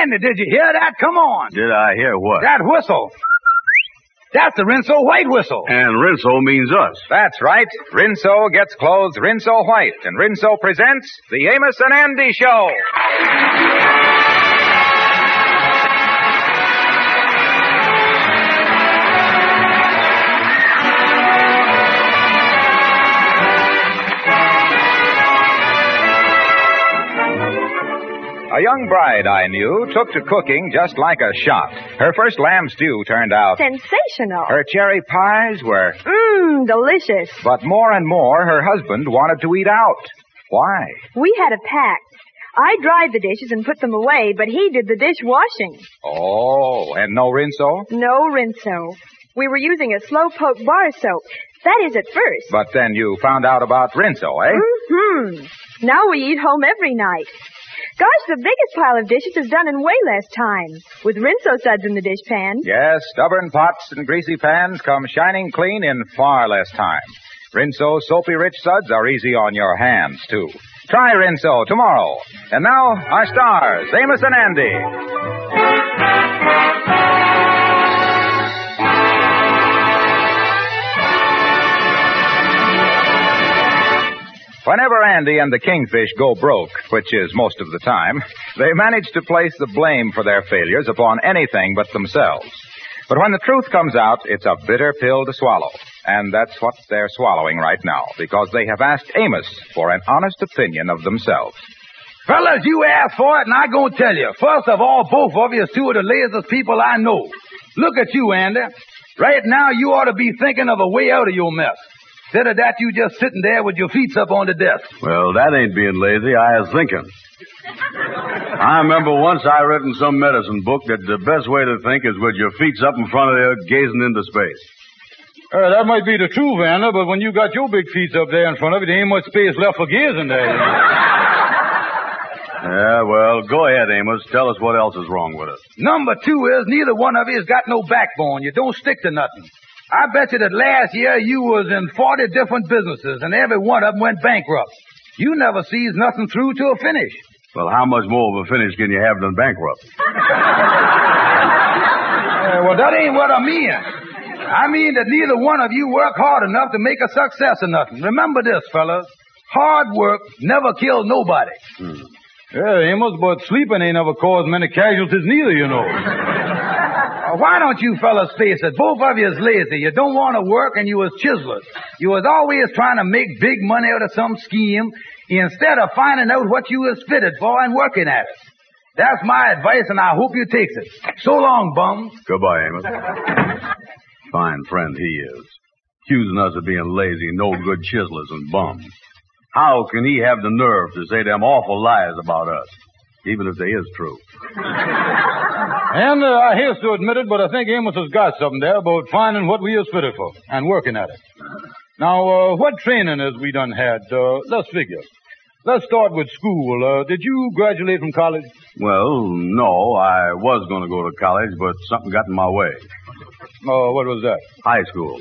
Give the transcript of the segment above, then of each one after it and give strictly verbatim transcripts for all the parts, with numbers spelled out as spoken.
Andy, did you hear that? Come on. Did I hear what? That whistle. That's the Rinso White whistle. And Rinso means us. That's right. Rinso gets clothes Rinso White, and Rinso presents the Amos and Andy Show. A young bride I knew took to cooking just like a shot. Her first lamb stew turned out sensational. Her cherry pies were Mmm, delicious. But more and more, her husband wanted to eat out. Why? We had a pact. I dried the dishes and put them away, but he did the dishwashing. Oh, and no Rinso? No Rinso. We were using a slow-poke bar soap. That is at first. But then you found out about Rinso, eh? Mm-hmm. Now we eat home every night. Gosh, the biggest pile of dishes is done in way less time, with Rinso suds in the dish pan. Yes, stubborn pots and greasy pans come shining clean in far less time. Rinso soapy-rich suds are easy on your hands, too. Try Rinso tomorrow. And now, our stars, Amos and Andy. Whenever Andy and the Kingfish go broke, which is most of the time, they manage to place the blame for their failures upon anything but themselves. But when the truth comes out, it's a bitter pill to swallow. And that's what they're swallowing right now, because they have asked Amos for an honest opinion of themselves. Fellas, you asked for it, and I'm going to tell you. First of all, both of you is two of the laziest people I know. Look at you, Andy. Right now, you ought to be thinking of a way out of your mess. Instead of that, you just sitting there with your feet up on the desk. Well, that ain't being lazy. I was thinking. I remember once I read in some medicine book that the best way to think is with your feet up in front of you, gazing into space. Uh, that might be the truth, Anna, but when you got your big feet up there in front of you, there ain't much space left for gazing there. Yeah, well, go ahead, Amos. Tell us what else is wrong with us. Number two is neither one of you has got no backbone. You don't stick to nothing. I bet you that last year you was in forty different businesses, and every one of them went bankrupt. You never sees nothing through to a finish. Well, how much more of a finish can you have than bankrupt? uh, well, that ain't what I mean. I mean that neither one of you work hard enough to make a success of nothing. Remember this, fellas. Hard work never kills nobody. Hmm. Yeah, Amos, but sleeping ain't ever caused many casualties neither, you know. uh, why don't you fellas face it? Both of you is lazy. You don't want to work, and you was chiselers. You was always trying to make big money out of some scheme instead of finding out what you was fitted for and working at it. That's my advice, and I hope you takes it. So long, bums. Goodbye, Amos. Fine friend he is. Accusing us of being lazy, no-good chiselers and bums. How can he have the nerve to say them awful lies about us, even if they is true? And uh, I hate to admit it, but I think Amos has got something there about finding what we is fitted for and working at it. Now, uh, what training has we done had? Uh, let's figure. Let's start with school. Uh, did you graduate from college? Well, no. I was going to go to college, but something got in my way. Oh, uh, what was that? High school.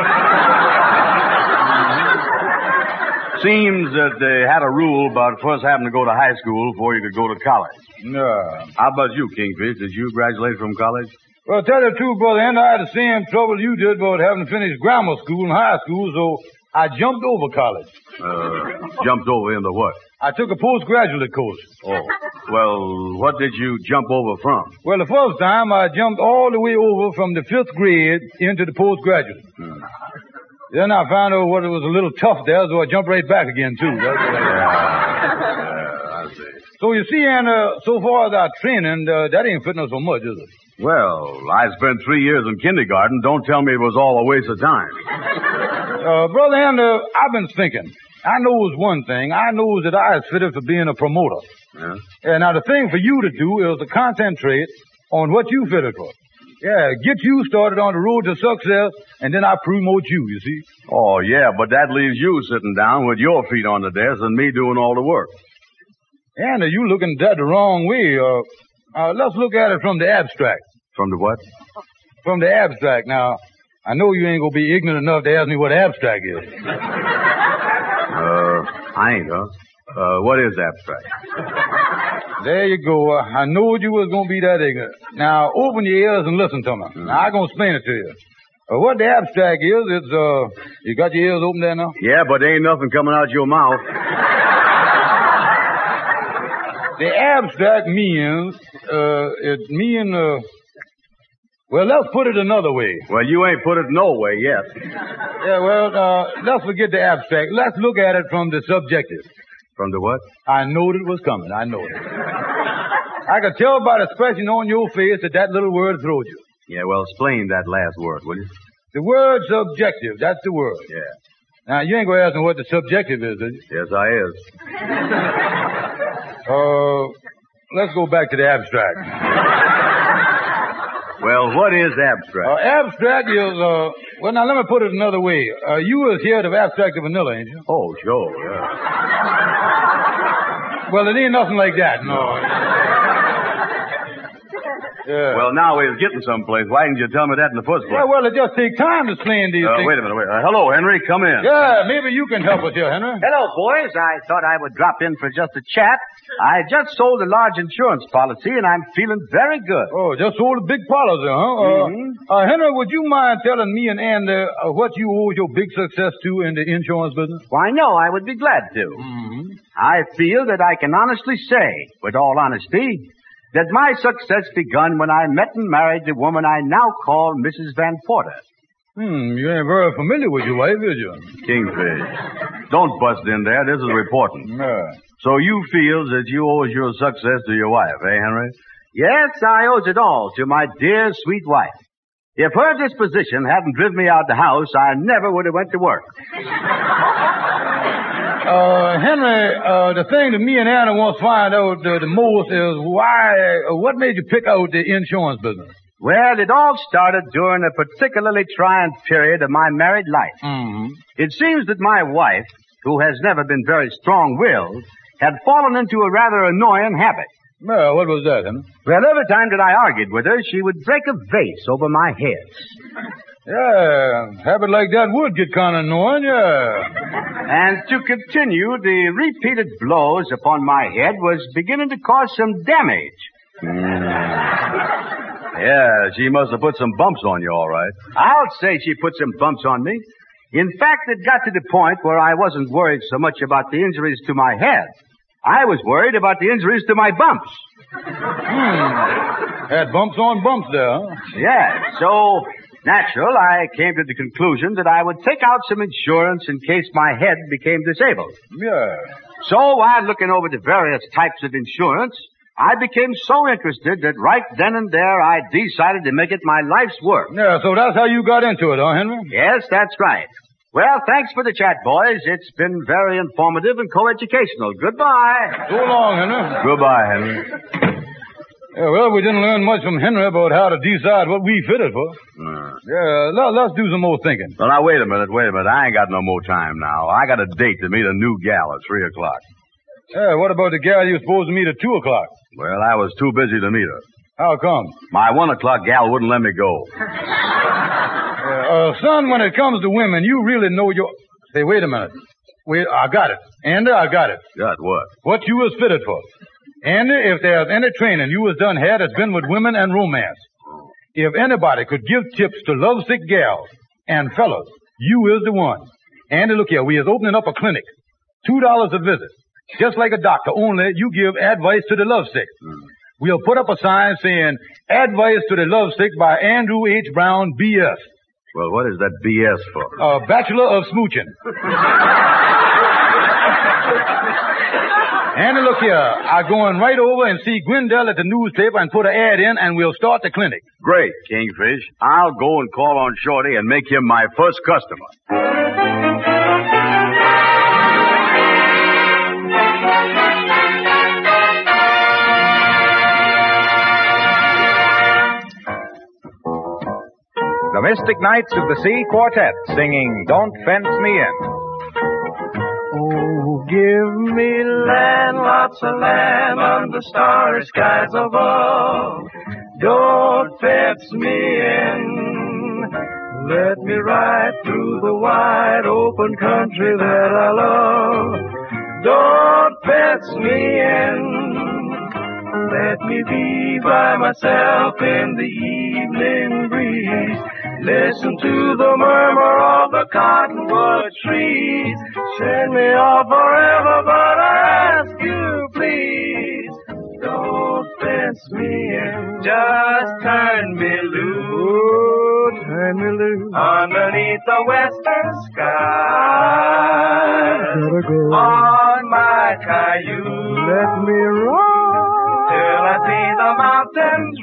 Seems that they had a rule about first having to go to high school before you could go to college. Yeah. How about you, Kingfish? Did you graduate from college? Well, tell you the truth, brother, and I had the same trouble you did about having finished grammar school and high school, so I jumped over college. Uh, jumped over into what? I took a postgraduate course. Oh. Well, what did you jump over from? Well, the first time I jumped all the way over from the fifth grade into the postgraduate. Hmm. Then I found out what it was a little tough there, so I jumped right back again, too. That's what I... yeah, I see. So you see, Anna, so far as our training, uh, that ain't fitting us so much, is it? Well, I spent three years in kindergarten. Don't tell me it was all a waste of time. uh, Brother Anna, I've been thinking. I knows one thing. I knows that I is fitted for being a promoter. Yeah? And now the thing for you to do is to concentrate on what you fitted for. Yeah, get you started on the road to success, and then I promote you, you see. Oh, yeah, but that leaves you sitting down with your feet on the desk and me doing all the work. Anna, you looking at that the wrong way. Uh, uh, let's look at it from the abstract. From the what? From the abstract. Now, I know you ain't going to be ignorant enough to ask me what abstract is. uh, I ain't, huh? Uh, what is abstract? There you go. I knew you was going to be that ignorant. Now, open your ears and listen to me. Mm. Now, I'm going to explain it to you. Uh, what the abstract is, it's, uh, you got your ears open there now? Yeah, but there ain't nothing coming out your mouth. The abstract means, uh, it mean, uh, well, let's put it another way. Well, you ain't put it no way yet. Yeah, well, uh, let's forget the abstract. Let's look at it from the subjective. From the what? I knowed it was coming. I knowed it. I could tell by the expression on your face that that little word throwed you. Yeah, well, explain that last word, will you? The word subjective, that's the word. Yeah. Now, you ain't going to ask me what the subjective is, is you? Yes, I is. Uh, let's go back to the abstract. Well, what is abstract? Uh, abstract is, uh, well, now let me put it another way. Uh, you was heard of abstract of vanilla, ain't you? Oh, sure, yeah. Well, it ain't nothing like that, no. Yeah. Well, now we're getting someplace. Why didn't you tell me that in the first place? Yeah, well, it just takes time to explain these Uh, things. wait a minute, wait. Uh, hello, Henry. Come in. Yeah, maybe you can help us here, Henry. Hello, boys. I thought I would drop in for just a chat. I just sold a large insurance policy, and I'm feeling very good. Oh, just sold a big policy, huh? Uh, Mhm. uh, Henry, would you mind telling me and Andy uh, what you owe your big success to in the insurance business? Why, no, I would be glad to. Mm-hmm. I feel that I can honestly say, with all honesty, that my success begun when I met and married the woman I now call Missus Van Porter. Hmm, you ain't very familiar with your wife, is you? Kingfish. Don't bust in there. This is reporting. Yeah. So you feel that you owe your success to your wife, eh, Henry? Yes, I owes it all to my dear, sweet wife. If her disposition hadn't driven me out the house, I never would have went to work. Uh, Henry, uh, the thing that me and Anna wants to find out uh, the most is why, uh, what made you pick out the insurance business? Well, it all started during a particularly trying period of my married life. Mm-hmm. It seems that my wife, who has never been very strong-willed, had fallen into a rather annoying habit. Well, what was that, Henry? Well, every time that I argued with her, she would break a vase over my head. Yeah, habit like that would get kind of annoying, yeah. And to continue, the repeated blows upon my head was beginning to cause some damage. Yeah, she must have put some bumps on you, all right. I'll say she put some bumps on me. In fact, it got to the point where I wasn't worried so much about the injuries to my head. I was worried about the injuries to my bumps. Hmm. Had bumps on bumps there, huh? Yeah, so natural, I came to the conclusion that I would take out some insurance in case my head became disabled. Yeah. So while looking over the various types of insurance, I became so interested that right then and there I decided to make it my life's work. Yeah, so that's how you got into it, huh, Henry? Yes, that's right. Well, thanks for the chat, boys. It's been very informative and coeducational. Goodbye. So long, Henry. Goodbye, Henry. Yeah, well, we didn't learn much from Henry about how to decide what we fitted for. Uh, Yeah, let, let's do some more thinking. well, now, wait a minute, wait a minute. I ain't got no more time now. I got a date to meet a new gal at three o'clock. Yeah, what about the gal you were supposed to meet at two o'clock? Well, I was too busy to meet her. How come? My one o'clock gal wouldn't let me go. Uh, son, when it comes to women, you really know your... Say, wait a minute. Wait, I got it. Andy, I got it. Got what? What you was fitted for. Andy, if there's any training you was done had, it's been with women and romance. If anybody could give tips to lovesick gals and fellas, you is the one. Andy, look here, we is opening up a clinic. Two dollars a visit. Just like a doctor, only you give advice to the lovesick. Hmm. We'll put up a sign saying, Advice to the Lovesick by Andrew H. Brown, B S Well, what is that B S for? Uh, Bachelor of Smooching. Andy, look here. I'm going right over and see Gwendell at the newspaper and put an ad in, and we'll start the clinic. Great, Kingfish. I'll go and call on Shorty and make him my first customer. The Mystic Knights of the Sea Quartet singing Don't Fence Me In. Oh, give me land, lots of land under starry skies above. Don't fence me in. Let me ride through the wide open country that I love. Don't fence me in. Let me be by myself in the evening breeze. Listen to the murmur of the cottonwood trees. Send me off forever, but I ask you, please, don't fence me in. Just turn me loose. Turn me loose. Underneath the western sky. Gotta go. On my Cayuse. Let me run. Till I see the mountains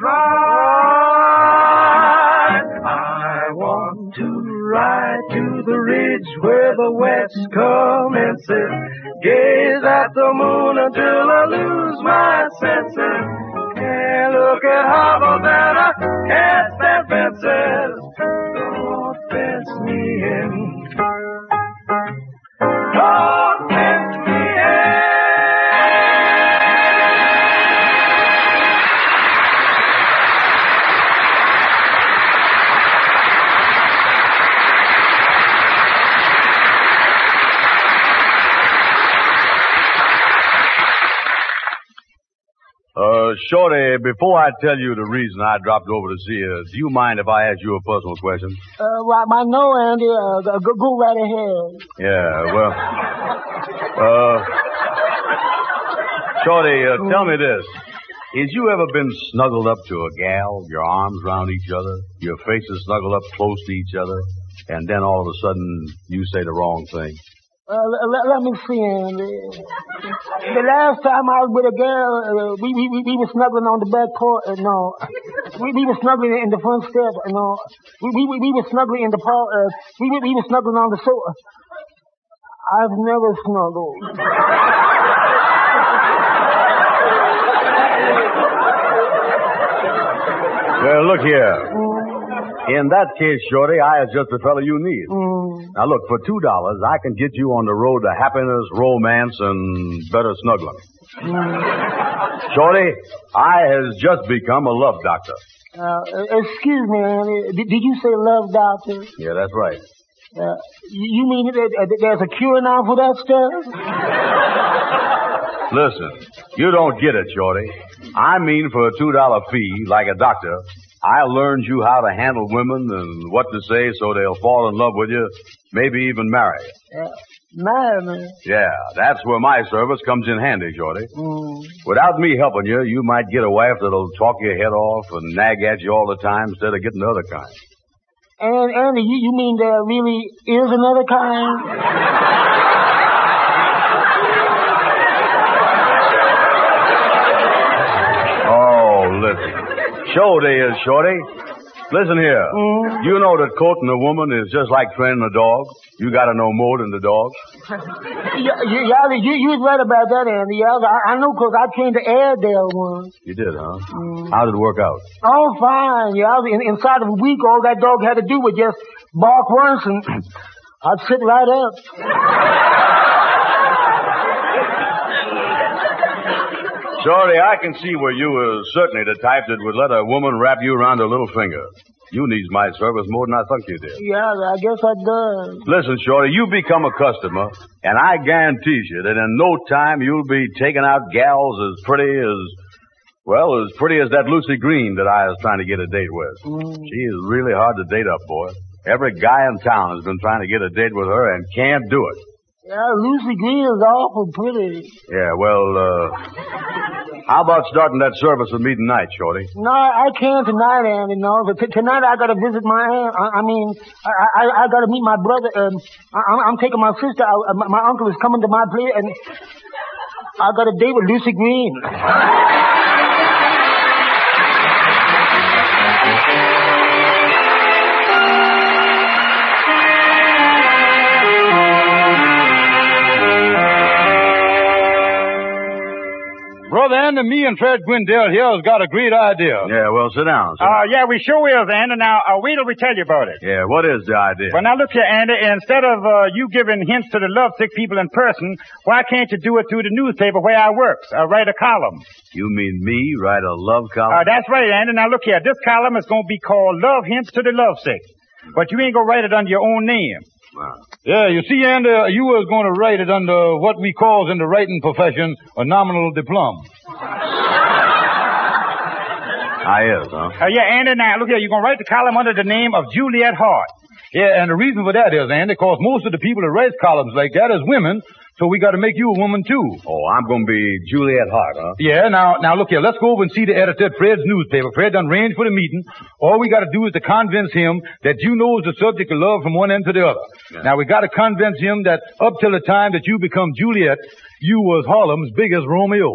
rise. I want to ride to the ridge where the west commences. Gaze at the moon until I lose my senses. And look at hovels and I can't stand fences. Don't fence me in. Don't fence me in. Uh, Shorty, before I tell you the reason I dropped over to see you, do you mind if I ask you a personal question? Uh, well, I know, Andy. Uh, go, go right ahead. Yeah, well, uh, Shorty, uh, tell me this. Has you ever been snuggled up to a gal, your arms around each other, your faces snuggled up close to each other, and then all of a sudden you say the wrong thing? Uh, let, let me see, Andy. The last time I was with a girl, uh, we, we, we, we were snuggling on the back porch. Uh, no. We, we were snuggling in the front step. Uh, no. We, we, we were snuggling in the park. Uh, we, we, we were snuggling on the sofa. I've never snuggled. Well, look here. Mm. In that case, Shorty, I is just the fellow you need. Mm. Now, look, for two dollars, I can get you on the road to happiness, romance, and better snuggling. Mm. Shorty, I has just become a love doctor. Uh, excuse me, Andy. Did, did you say love doctor? Yeah, that's right. Uh, you mean that uh, there's a cure now for that stuff? Listen, you don't get it, Shorty. I mean, for a two dollar fee, like a doctor, I learned you how to handle women and what to say so they'll fall in love with you, maybe even marry you. Uh, marry me? Yeah, that's where my service comes in handy, Shorty. Mm. Without me helping you, you might get a wife that'll talk your head off and nag at you all the time instead of getting the other kind. And, Andy, you, you mean there really is another kind? Oh, listen. Shorty is, Shorty. Listen here. Mm. You know that courting a woman is just like training a dog. You gotta know more than the dog. yeah, yeah, you, you was right about that, Andy. Yeah, I, I know because I trained the Airedale once. You did, huh? Mm. How did it work out? Oh, fine. Yeah, in, inside of a week, all that dog had to do was just bark once and I'd sit right up. Shorty, I can see where you were certainly the type that would let a woman wrap you around her little finger. You needs my service more than I thought you did. Yeah, I guess I does. Listen, Shorty, you become a customer, and I guarantee you that in no time you'll be taking out gals as pretty as, well, as pretty as that Lucy Green that I was trying to get a date with. Mm. She is really hard to date up, boy. Every guy in town has been trying to get a date with her and can't do it. Yeah, Lucy Green is awful pretty. Yeah, well, uh, how about starting that service with me tonight, Shorty? No, I can't tonight, Andy, no. But t- tonight I gotta visit my aunt. I, I mean, I, I, I gotta meet my brother. Um, I, I'm, I'm taking my sister out. Uh, my, my uncle is coming to my place, and I got a date with Lucy Green. Brother Andy, me and Fred Gwendale here has got a great idea. Yeah, well, sit down. Sit Uh, down. yeah, we sure will, Andy. Now, uh, wait till we tell you about it. Yeah, what is the idea? Well, now look here, Andy. Instead of uh, you giving hints to the lovesick people in person, why can't you do it through the newspaper where I work? Uh, write a column. You mean me write a love column? Uh, that's right, Andy. Now look here. This column is going to be called Love Hints to the Lovesick. But you ain't going to write it under your own name. Wow. Yeah, you see, Andy, you was going to write it under what we calls in the writing profession a nominal diploma. I is, huh? Uh, yeah, Andy, now, look here. You're going to write the column under the name of Juliet Hart. Yeah, and the reason for that is, Andy, because most of the people that write columns like that is women, so we got to make you a woman, too. Oh, I'm going to be Juliet Hart, huh? Yeah, now, now look here. Let's go over and see the editor at Fred's newspaper. Fred done arranged for the meeting. All we got to do is to convince him that you knows the subject of love from one end to the other. Yeah. Now, we got to convince him that up till the time that you become Juliet, you was Harlem's biggest Romeo.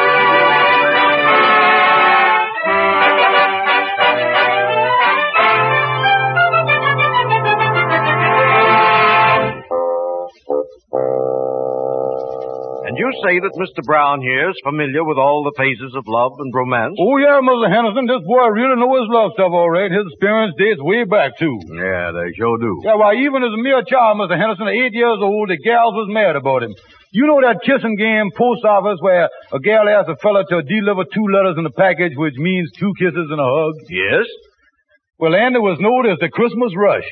And you say that Mister Brown here is familiar with all the phases of love and romance? Oh, yeah, Mister Henderson. This boy really knows his love stuff all right. His experience dates way back, too. Yeah, they sure do. Yeah, why, even as a mere child, Mister Henderson, at eight years old, the gals was mad about him. You know that kissing game post office where a gal asks a fella to deliver two letters in a package, which means two kisses and a hug? Yes. Well, Andy was known as the Christmas rush.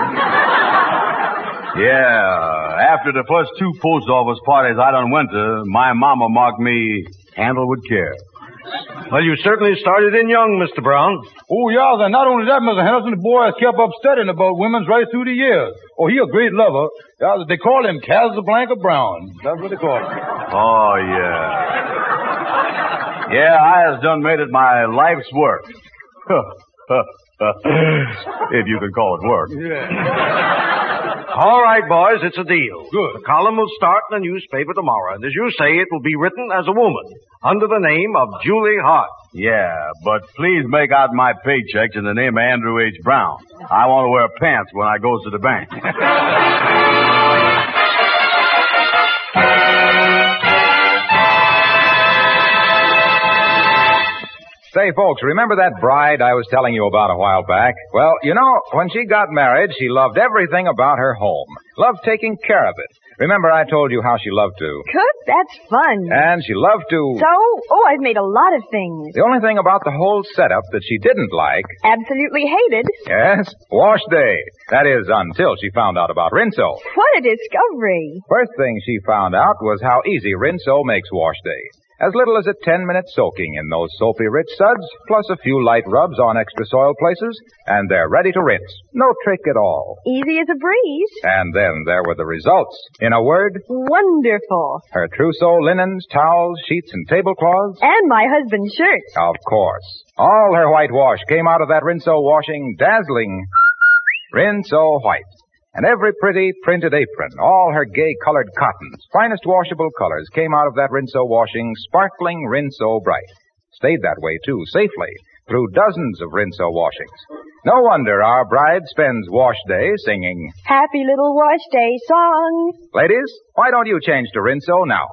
Yeah, after the first two post office parties I done went to, my mama marked me handle with care. Well, you certainly started in young, Mister Brown. Oh, yeah, and not only that, Mister Henderson, the boy has kept up studying about women's right through the years. Oh, he a great lover. Yeah, they call him Casablanca Brown. That's what they call him. Oh, yeah. Yeah, I has done made it my life's work. If you can call it work. Yeah. All right, boys, it's a deal. Good. The column will start in the newspaper tomorrow, and as you say, it will be written as a woman, under the name of Julie Hart. Yeah, but please make out my paychecks in the name of Andrew H. Brown. I want to wear pants when I goes to the bank. Say, folks, remember that bride I was telling you about a while back? Well, you know, when she got married, she loved everything about her home. Loved taking care of it. Remember I told you how she loved to... Cook? That's fun. And she loved to... So? Oh, I've made a lot of things. The only thing about the whole setup that she didn't like... Absolutely hated. Yes, wash day. That is, until she found out about Rinso. What a discovery. First thing she found out was how easy Rinso makes wash day. As little as a ten-minute soaking in those soapy-rich suds, plus a few light rubs on extra soiled places, and they're ready to rinse. No trick at all. Easy as a breeze. And then there were the results. In a word... Wonderful. Her trousseau linens, towels, sheets, and tablecloths. And my husband's shirts. Of course. All her whitewash came out of that Rinso washing dazzling Rinso white. And every pretty printed apron, all her gay-colored cottons, finest washable colors came out of that Rinso washing, sparkling Rinso bright. Stayed that way, too, safely, through dozens of Rinso washings. No wonder our bride spends wash day singing, Happy Little Wash Day song. Ladies, why don't you change to Rinso now?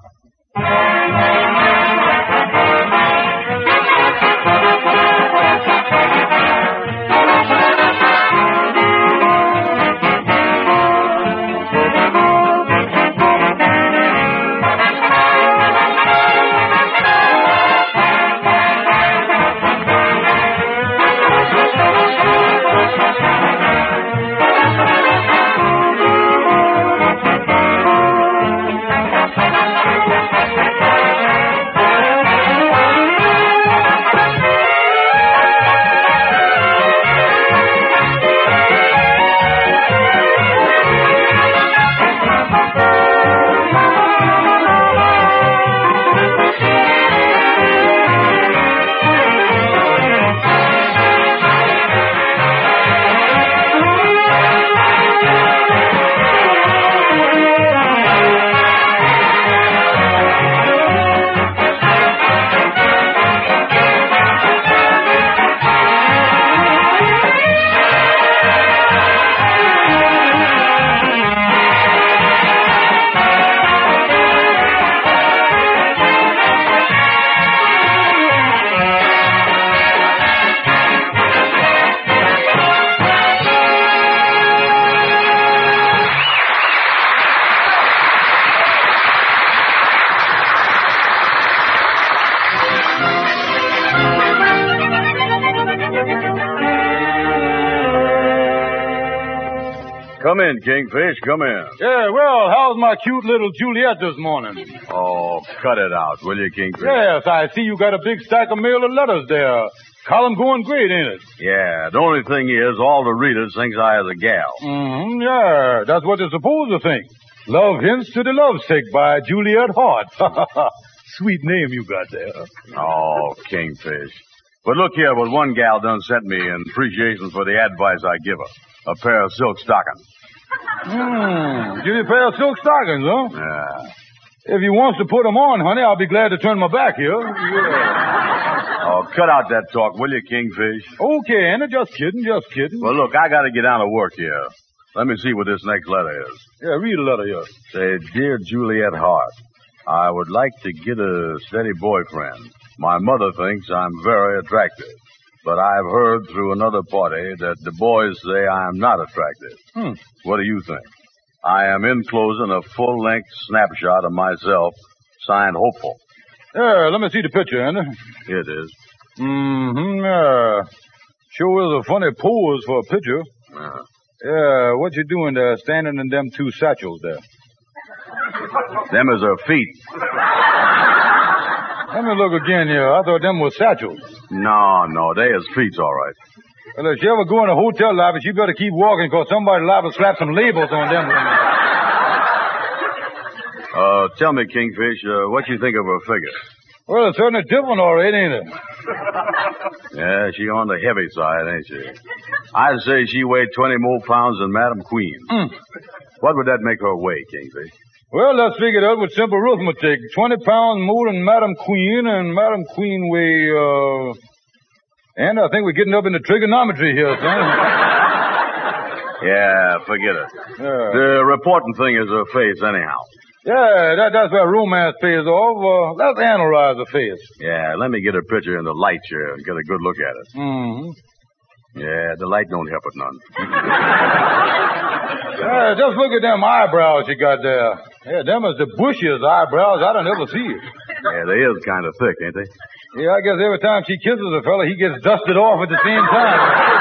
Come in, Kingfish, come in. Yeah, well, how's my cute little Juliet this morning? Oh, cut it out, will you, Kingfish? Yes, I see you got a big stack of mail of letters there. Column going great, ain't it? Yeah, the only thing is, all the readers thinks I is a gal. Mm-hmm, yeah, that's what they're supposed to think. Love Hints to the Lovesick by Juliet Hart. Sweet name you got there. Oh, Kingfish. But look here, what one gal done sent me in appreciation for the advice I give her. A pair of silk stockings. Hmm, give you a pair of silk stockings, huh? Yeah. If you wants to put them on, honey, I'll be glad to turn my back here. Yeah. Oh, cut out that talk, will you, Kingfish? Okay, Anna, just kidding, just kidding. Well, look, I gotta get down to work here. Let me see what this next letter is. Yeah, read a letter here. Say, Dear Juliet Hart, I would like to get a steady boyfriend. My mother thinks I'm very attractive, but I've heard through another party that the boys say I am not attractive. Hmm. What do you think? I am enclosing a full-length snapshot of myself, signed Hopeful. Yeah, let me see the picture, Anna. Here it is. Mm-hmm, yeah. Sure is a funny pose for a picture. Uh, Yeah, what you doing there, standing in them two satchels there? them is her feet. Let me look again here. I thought them was satchels. No, no, they is feet, all right. Well, if you ever go in a hotel lobby, you better keep walking, because somebody liable to slap some labels on them. Uh, tell me, Kingfish, uh, what you think of her figure? Well, it's certainly different, all right, ain't it? Yeah, she on the heavy side, ain't she? I'd say she weighed twenty more pounds than Madam Queen. Mm. What would that make her weigh, Kingfish? Well, let's figure it out with simple arithmetic. Twenty pounds more than Madam Queen, and Madam Queen weigh, uh... And I think we're getting up into trigonometry here, son. Yeah, forget it. Yeah. The important thing is her face, anyhow. Yeah, that, that's where romance pays off. Uh, let's analyze the face. Yeah, let me get her picture in the light chair and get a good look at it. Mm-hmm. Yeah, the light don't help it none. Yeah, just look at them eyebrows you got there. Yeah, them is the bushiest eyebrows I done ever see. Yeah, they is kind of thick, ain't they? Yeah, I guess every time she kisses a fella, he gets dusted off at the same time.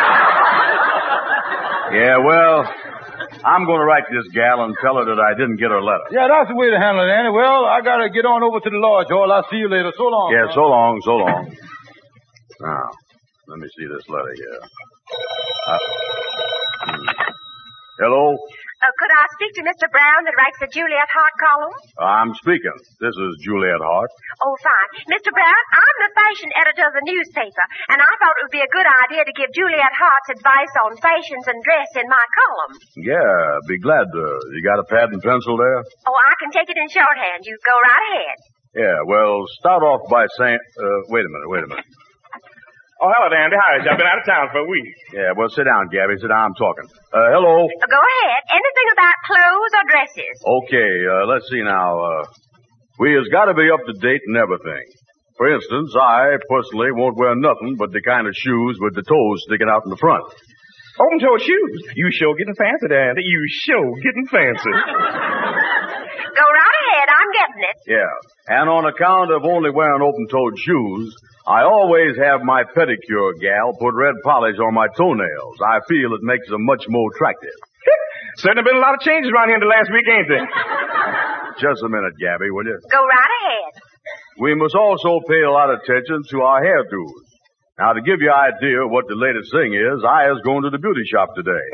Yeah, well, I'm going to write this gal and tell her that I didn't get her letter. Yeah, that's the way to handle it, Annie. Well, I got to get on over to the lodge hall. I'll see you later. So long. Yeah, man. so long, so long. Now, let me see this letter here. Uh, hmm. Hello? Uh, could I speak to Mister Brown that writes the Juliet Hart column? I'm speaking. This is Juliet Hart. Oh, fine. Mister Brown, I'm the fashion editor of the newspaper, and I thought it would be a good idea to give Juliet Hart's advice on fashions and dress in my column. Yeah, be glad to. You got a pad and pencil there? Oh, I can take it in shorthand. You go right ahead. Yeah, well, start off by saying, uh, wait a minute, wait a minute. Oh, hello, Dandy. How is you? I've been out of town for a week. Yeah, well, sit down, Gabby. Sit down. I'm talking. Uh, hello. Uh, go ahead. Anything about clothes or dresses? Okay, uh, let's see now. Uh, we has got to be up to date and everything. For instance, I personally won't wear nothing but the kind of shoes with the toes sticking out in the front. Open-toed shoes. You sure getting fancy, Dandy. You sure getting fancy. Go right ahead. I'm getting it. Yeah. And on account of only wearing open-toed shoes, I always have my pedicure gal put red polish on my toenails. I feel it makes them much more attractive. Certainly been a lot of changes around here in the last week, ain't there? Just a minute, Gabby, will you? Go right ahead. We must also pay a lot of attention to our hairdos. Now, to give you an idea of what the latest thing is, I was going to the beauty shop today.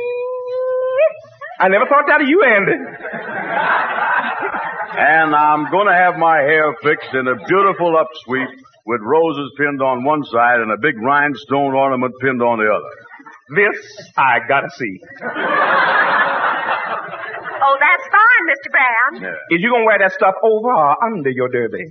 I never thought that of you, Andy. And I'm going to have my hair fixed in a beautiful upsweep with roses pinned on one side and a big rhinestone ornament pinned on the other. This I gotta see. Oh, that's fine, Mister Brown. Yeah. Is you gonna wear that stuff over or under your derby?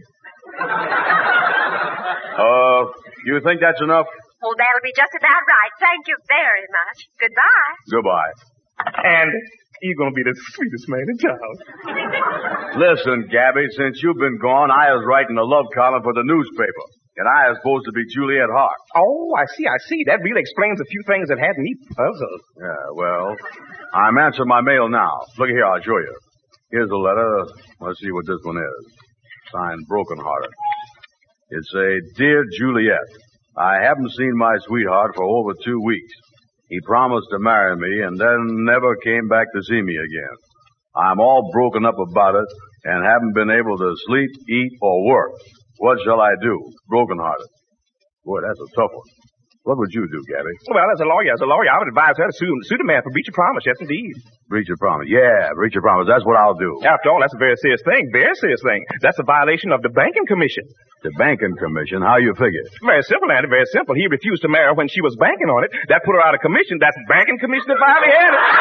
Uh, you think that's enough? Oh, that'll be just about right. Thank you very much. Goodbye. Goodbye. And you're gonna be the sweetest man in town. Listen, Gabby, since you've been gone, I was writing a love column for the newspaper. And I was supposed to be Juliet Hart. Oh, I see, I see. That really explains a few things that had me puzzled. Yeah, well, I'm answering my mail now. Look here, I'll show you. Here's the letter. Let's see what this one is. Signed Brokenhearted. It's a Dear Juliet. I haven't seen my sweetheart for over two weeks. He promised to marry me and then never came back to see me again. I'm all broken up about it and haven't been able to sleep, eat, or work. What shall I do? Brokenhearted. Boy, that's a tough one. What would you do, Gabby? Well, as a lawyer, as a lawyer, I would advise her to sue, sue the man for breach of promise. Yes, indeed. Breach of promise. Yeah, breach of promise. That's what I'll do. After all, that's a very serious thing. Very serious thing. That's a violation of the banking commission. The banking commission? How you figure? Very simple, Andy. Very simple. He refused to marry her when she was banking on it. That put her out of commission. That's banking commission if I ever had it.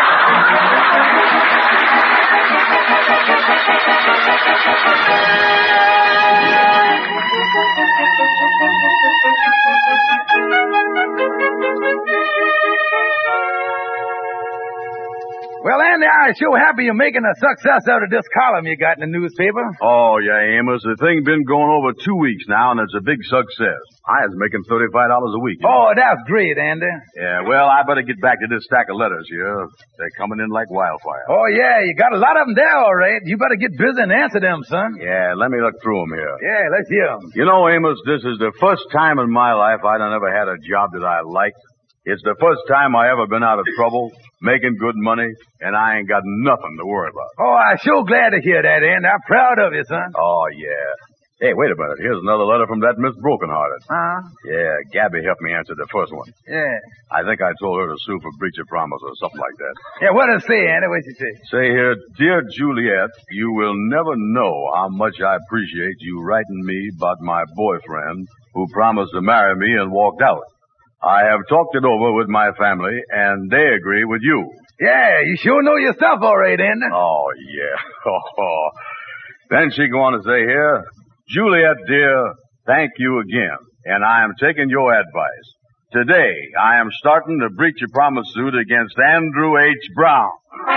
Well, Andy, I'm sure happy you're making a success out of this column you got in the newspaper. Oh, yeah, Amos. The thing been going over two weeks now, and it's a big success. I was making thirty-five dollars a week. Oh, that's great, Andy. Yeah, well, I better get back to this stack of letters here. They're coming in like wildfire. Oh, yeah, you got a lot of them there, all right. You better get busy and answer them, son. Yeah, let me look through them here. Yeah, let's hear them. You know, Amos, this is the first time in my life I done ever had a job that I liked. It's the first time I ever been out of trouble, making good money, and I ain't got nothing to worry about. Oh, I'm sure glad to hear that, Andy. I'm proud of you, son. Oh, yeah. Hey, wait a minute. Here's another letter from that Miss Brokenhearted. Huh? Yeah, Gabby helped me answer the first one. Yeah. I think I told her to sue for breach of promise or something like that. Yeah, what does it say, Andy? What does it say? Say here, Dear Juliet, you will never know how much I appreciate you writing me about my boyfriend who promised to marry me and walked out. I have talked it over with my family, and they agree with you. Yeah, you sure know your stuff all right, Andy. Oh, yeah. Oh. Then she go on to say here, Juliet, dear, thank you again, and I am taking your advice. Today, I am starting the breach of promise suit against Andrew H. Brown.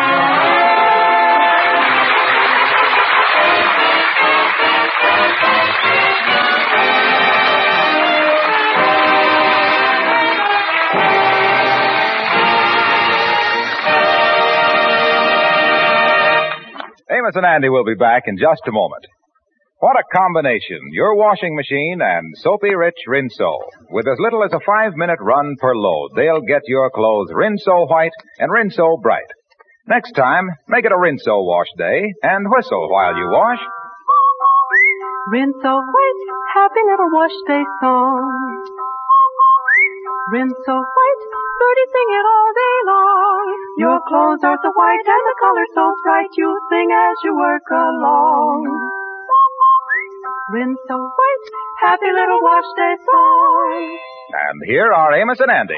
Amos and Andy will be back in just a moment. What a combination, your washing machine and Soapy Rich Rinso. With as little as a five-minute run per load, they'll get your clothes Rinso white and Rinso bright. Next time, make it a Rinso wash day and whistle while you wash. Rinso white, happy little wash day song. Rinso white, birdie sing it all day long. Your clothes are so white and the color so bright, you sing as you work along. Rinso white, happy little wash day song. And here are Amos and Andy.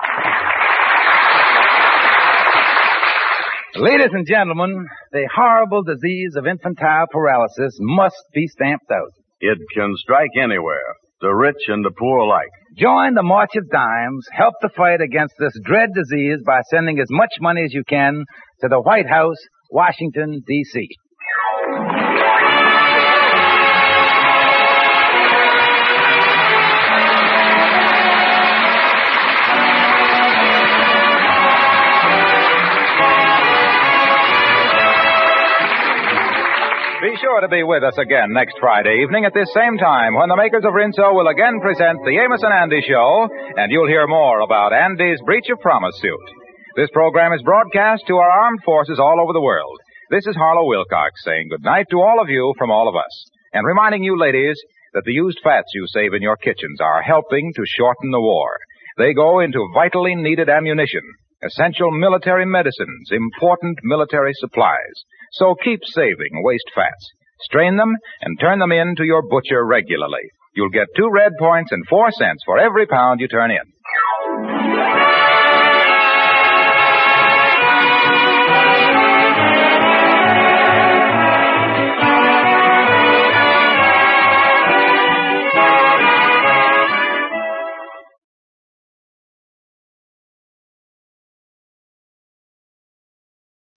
Ladies and gentlemen, the horrible disease of infantile paralysis must be stamped out. It can strike anywhere, the rich and the poor alike. Join the March of Dimes. Help the fight against this dread disease by sending as much money as you can to the White House, Washington, D C Be sure to be with us again next Friday evening at this same time when the makers of Rinso will again present the Amos and Andy Show, and you'll hear more about Andy's breach of promise suit. This program is broadcast to our armed forces all over the world. This is Harlow Wilcox saying good night to all of you from all of us, and reminding you ladies that the used fats you save in your kitchens are helping to shorten the war. They go into vitally needed ammunition, essential military medicines, important military supplies. So keep saving waste fats. Strain them and turn them in to your butcher regularly. You'll get two red points and four cents for every pound you turn in.